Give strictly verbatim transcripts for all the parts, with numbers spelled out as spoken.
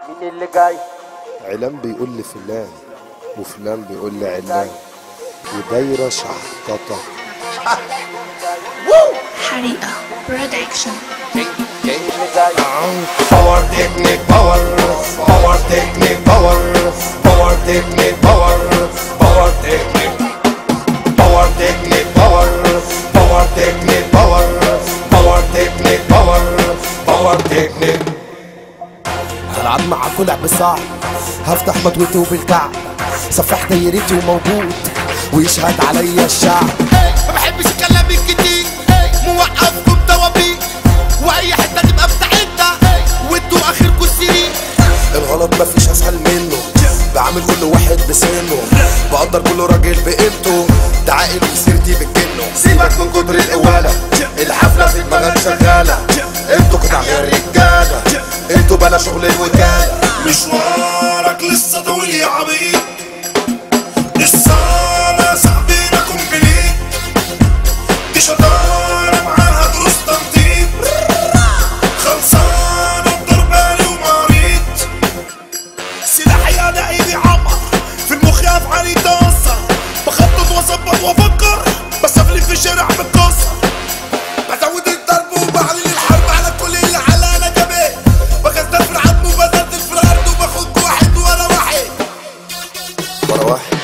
مين اللي جاي؟ علان بيقول لفلان وفلان بيقول لعلان ودايرة شحططة. حريقة برودكشن. باور تكنيك باور باور تكنيك باور باور تكنيك باور باور تكنيك باور تكنيك باور باور تكنيك باور باور تكنيك باور باور تكنيك. هلعب معاكوا لعب صعب، هفتح مضويتي وبالكعب، سفاح دايرتي وموجود ويشهد عليا الشعب. ما بحبش الكلام الكتير، موقفكم توابير واي حته تبقى بتاعتنا وانتوا اخركم السرير. الغلط مفيش اسهل منه، بعامل كل واحد بسنه، بقدر كل راجل بقيمته، ده عاقل وسيرتي بتجنه. سيبك من كتر القواله، الحفله في دماغك شغاله، انتوا قطع غير رجاله، انتوا بلا شغل الوكاله. مشوارك لسه طويل يا عبيط، لسه انا صاحبينا كومبليت، دي شطاره معاها دروس تنطيط، خلصانه بضربالي ومريض. سلاحي انا ايدي عمر، في المخ افعالي يتأثر، بخطط واظبط وافكر، بس افلت في الشارع متكسر، بزود الضرب وبعلن الحرب على كل اللي على جبهه، بغزل في العظم وبزلزل في الارض وباخد واحد ورا واحد ورا واحد.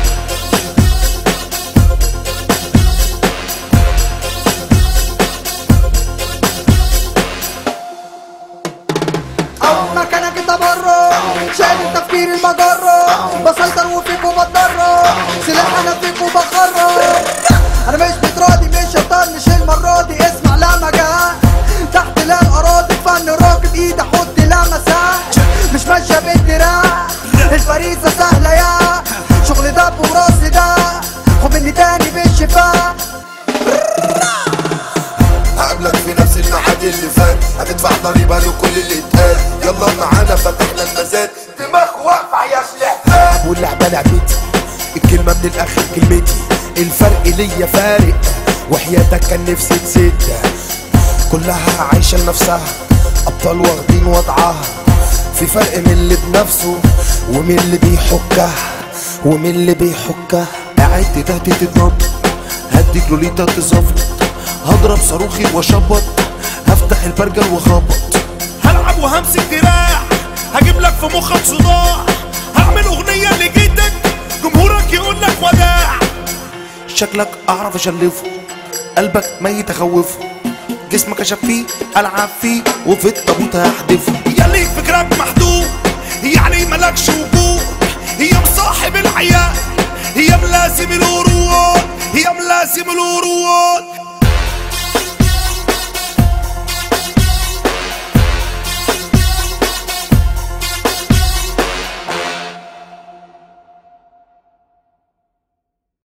أول مكانك انت بره، شايل التفكير المجرة، بسيطر وفيك وبتضرر، سلاح انا فيك وبخرر. انا مش متراضي مش هطنش المرة دي، اسمع لا مجال تحت لا الاراضي، فن راكب ايدي احط لا مساج، مش ماشية بالدراع، الفريسة سهلة يا شغل دب وراسي ده، خد مني تاني بالشفاء. هقابلك في نفس الميعاد اللي فات، هتدفع ضريبة لكل اللي اتقال، يلا معانا فتحنا المزاد، دماغ واقفة يا سلاح. واللعبة لعبتي، الكلمة من الآخر كلمتي، الفرق ليا فارق، وحياتك كان نفسي تسد، كلها عايشة لنفسها، أبطال واخدين وضعها، في فرق من اللي بنفسه ومن اللي بيحكها ومن اللي بيحكها. قاعد تهدي تتنطط، هديك لوليتا تزفلط، هضرب صاروخي واشبط، هفتح البرجل واخبط، هلعب وهمسك دراع، هجيب لك في مخك صداع، هعمل اغنية لجيتك جمهورك يقول لك وداع. شكلك اعرف اشلفه، قلبك ميت اخوفه، جسمك اشب فيه العب فيه وفي التابوت هحدفه. ياللي فكرك محدود يعني ملكش وجود، هي مصاحب الحياة، هي ملازم الورود، هي ملازم الورود.